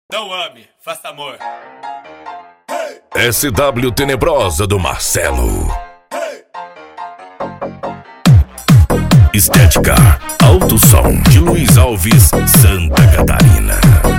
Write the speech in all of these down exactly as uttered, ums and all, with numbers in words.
Não ame, faça amor. S W Tenebrosa do Marcelo. Estética Alto Som de Luiz Alves, Santa Catarina.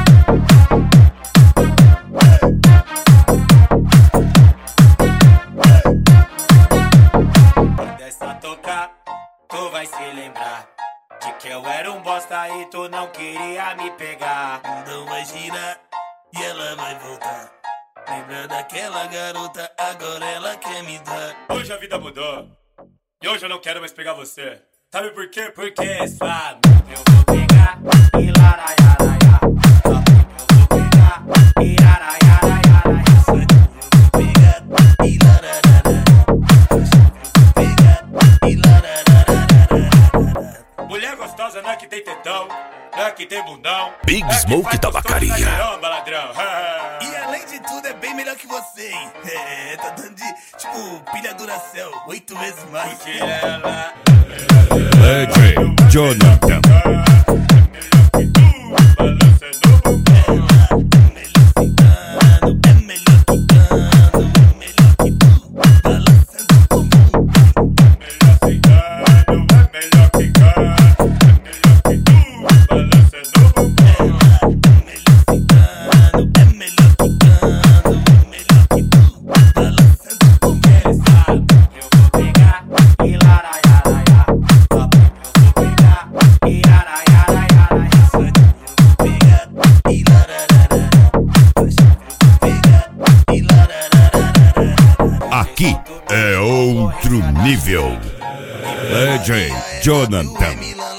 Quando essa tocar, tu vai se lembrar de que eu era um bosta e tu não queria me pegar. Não vai girar e ela vai voltar. Lembra daquela garota, agora ela quer me dar. Hoje a vida mudou e hoje eu não quero mais pegar você. Sabe por quê? Porque sua amiga eu vou pegar e laraiaraia. Sua amiga eu vou pegar e laraiaraia. Sua amiga eu vou pegar e larararara. Sua amiga eu vou pegar e larararara. Mulher gostosa não é que tem tetão, não é que tem bundão. Big é Smoke Tabacaria. Caramba, ladrão. E além de tudo é bem melhor que você, hein? É, tá dando de, tipo, pilha Duracell, oito vezes mais. Porque ela D J Jonathan. Aqui é outro nível. D J Jonathan.